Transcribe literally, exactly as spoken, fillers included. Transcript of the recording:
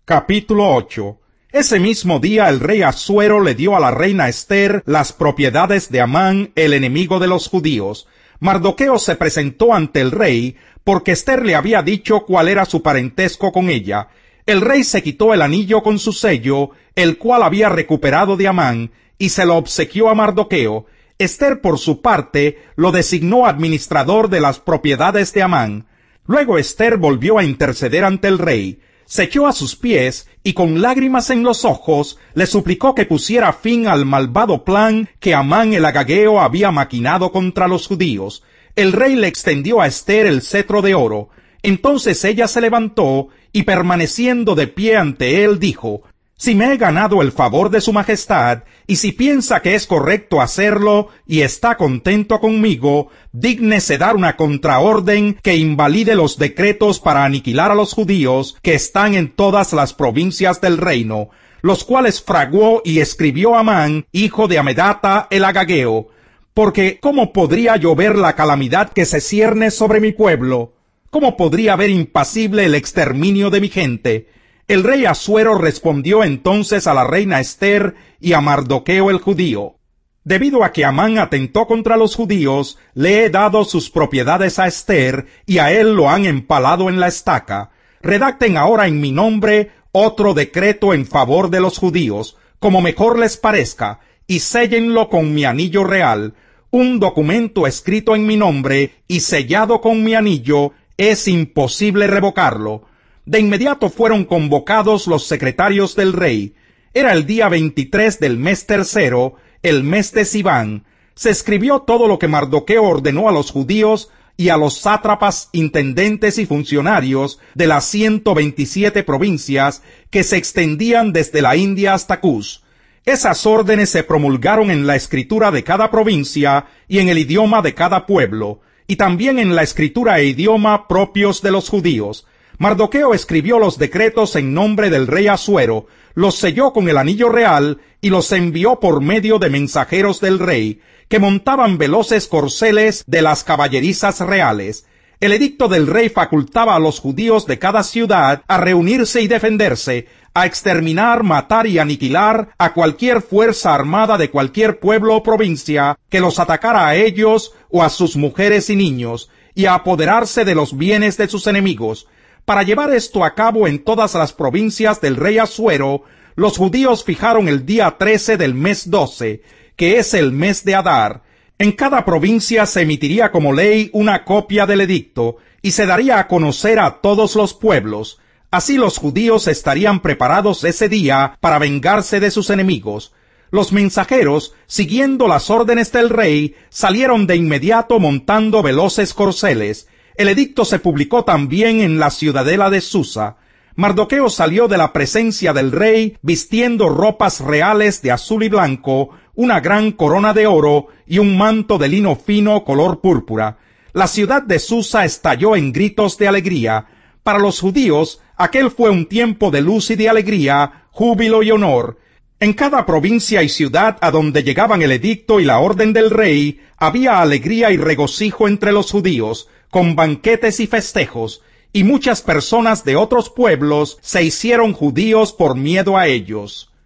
Capítulo ocho. Ese mismo día el rey Asuero le dio a la reina Ester las propiedades de Amán, el enemigo de los judíos. Mardoqueo se presentó ante el rey, porque Ester le había dicho cuál era su parentesco con ella. El rey se quitó el anillo con su sello, el cual había recuperado de Amán, y se lo obsequió a Mardoqueo. Ester, por su parte, lo designó administrador de las propiedades de Amán. Luego Ester volvió a interceder ante el rey. Se echó a sus pies y con lágrimas en los ojos le suplicó que pusiera fin al malvado plan que Amán el agageo había maquinado contra los judíos. El rey le extendió a Ester el cetro de oro. Entonces ella se levantó y permaneciendo de pie ante él dijo: «Si me he ganado el favor de su majestad, y si piensa que es correcto hacerlo y está contento conmigo, dígnese dar una contraorden que invalide los decretos para aniquilar a los judíos que están en todas las provincias del reino, los cuales fraguó y escribió Amán, hijo de Amedata el agageo. Porque ¿cómo podría yo ver la calamidad que se cierne sobre mi pueblo? ¿Cómo podría ver impasible el exterminio de mi gente?» El rey Asuero respondió entonces a la reina Ester y a Mardoqueo el judío: «Debido a que Amán atentó contra los judíos, le he dado sus propiedades a Ester, y a él lo han empalado en la estaca. Redacten ahora en mi nombre otro decreto en favor de los judíos, como mejor les parezca, y séllenlo con mi anillo real. Un documento escrito en mi nombre y sellado con mi anillo, es imposible revocarlo». De inmediato fueron convocados los secretarios del rey. Era el día veintitrés del mes tercero, el mes de Siván. Se escribió todo lo que Mardoqueo ordenó a los judíos y a los sátrapas, intendentes y funcionarios de las ciento veintisiete provincias que se extendían desde la India hasta Cus. Esas órdenes se promulgaron en la escritura de cada provincia y en el idioma de cada pueblo, y también en la escritura e idioma propios de los judíos. Mardoqueo escribió los decretos en nombre del rey Asuero, los selló con el anillo real y los envió por medio de mensajeros del rey, que montaban veloces corceles de las caballerizas reales. El edicto del rey facultaba a los judíos de cada ciudad a reunirse y defenderse, a exterminar, matar y aniquilar a cualquier fuerza armada de cualquier pueblo o provincia que los atacara a ellos o a sus mujeres y niños, y a apoderarse de los bienes de sus enemigos. Para llevar esto a cabo en todas las provincias del rey Asuero, los judíos fijaron el día trece del mes doce, que es el mes de Adar. En cada provincia se emitiría como ley una copia del edicto, y se daría a conocer a todos los pueblos. Así los judíos estarían preparados ese día para vengarse de sus enemigos. Los mensajeros, siguiendo las órdenes del rey, salieron de inmediato montando veloces corceles. El edicto se publicó también en la ciudadela de Susa. Mardoqueo salió de la presencia del rey vistiendo ropas reales de azul y blanco, una gran corona de oro y un manto de lino fino color púrpura. La ciudad de Susa estalló en gritos de alegría. Para los judíos, aquel fue un tiempo de luz y de alegría, júbilo y honor. En cada provincia y ciudad a donde llegaban el edicto y la orden del rey, había alegría y regocijo entre los judíos, con banquetes y festejos, y muchas personas de otros pueblos se hicieron judíos por miedo a ellos.